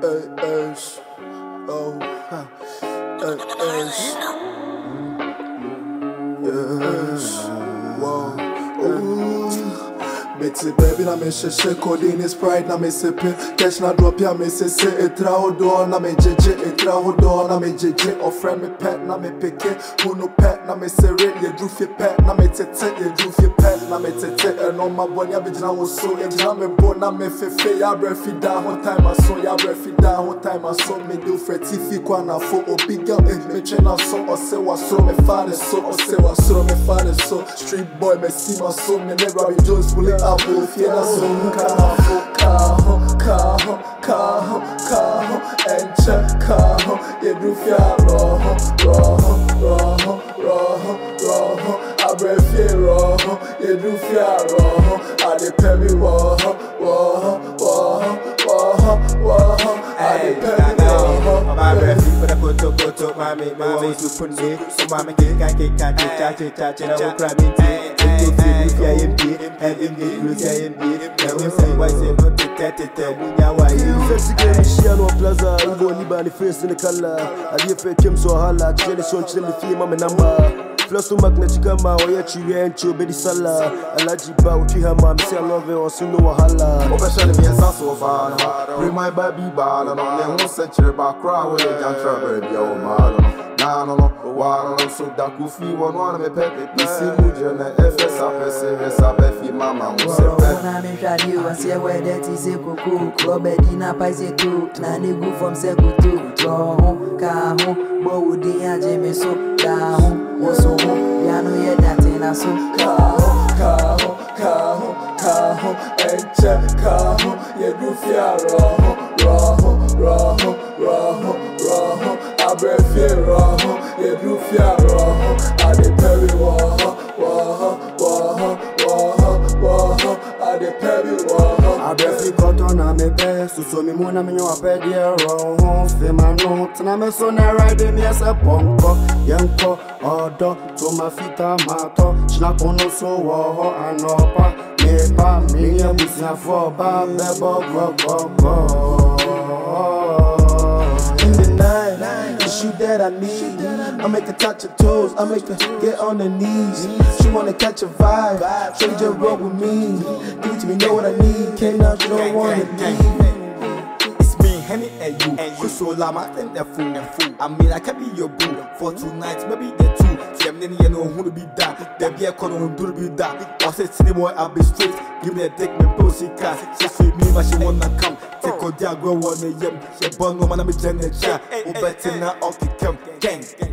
Bitty baby na me sheshe codeine is pride na me sipping cash na drop ya me say etra hodo na me jeje etra hodo na me jeje or friend me pet na me pick it who no pet na me say rate ye droof your pet na me tete ye droof your pet na me tete and on my body abijina wo so ye jina me bo na me fefe ya breath down whole time I saw ya breath down whole time I saw me do freti fi kwa na fo obi girl me chena so or say wa so me father so or say wa so me father so street boy me see my soul me never be Jones bullet apple fiena so carro and check carro ye do fia roho I breath ye roho ye do fia roho I de pemi woho I de pemi woho my breath for the photo mommy to put me so mommy can't cha na wo cry me if you and in the now we say why say no tete bunya why you sexy girl she no plaza go liba ni face in the color I dey fake him so hala generation chill me feel mama number plus to magnetic ma o ya chiwe encho be di sala alaji ba o twi ha ma me say I love you so no wahala obesha me esa so far bring my baby ball and on le century back crowd we can travel be o ma no water so da ku fi one me pepe pisi muje na FSA pese fi mama mo se pe na me shadi o se we that is a kuku club edina paise tu na ne go from se kutu ho ka ho bo udi aje me so da ho wo so ho ya no ye that na so ka ho and check ka ho ye do fia roho I breath ye roho ye do fia roho I de peri woho I de peri woho I breath cotton na me best so me mo na me nyo apedi roho fe manu tna me so na ride me as a ponko yanko odo to ma fita mato chna kono so woho anopa me pa me ya busia for ba bebo go in the night, it's you that I need. I make her touch her toes, I make her get on her knees. She wanna catch a vibe, so you just roll with me. Give it to me, know what I need. Came out, you don't wanna leave. It's me, Henny and you. So lama, I think they're fool. I mean, I can be your boo for 2 nights, maybe they're 2. You know who to be that. There be a corner who do be that. I said to the boy, I'll be straight. Give me a dick, me pussy cat. She's with me, but she wanna come. Take her down, go on the yam. She born woman, I'm a general chat. Who better not off the camp gang.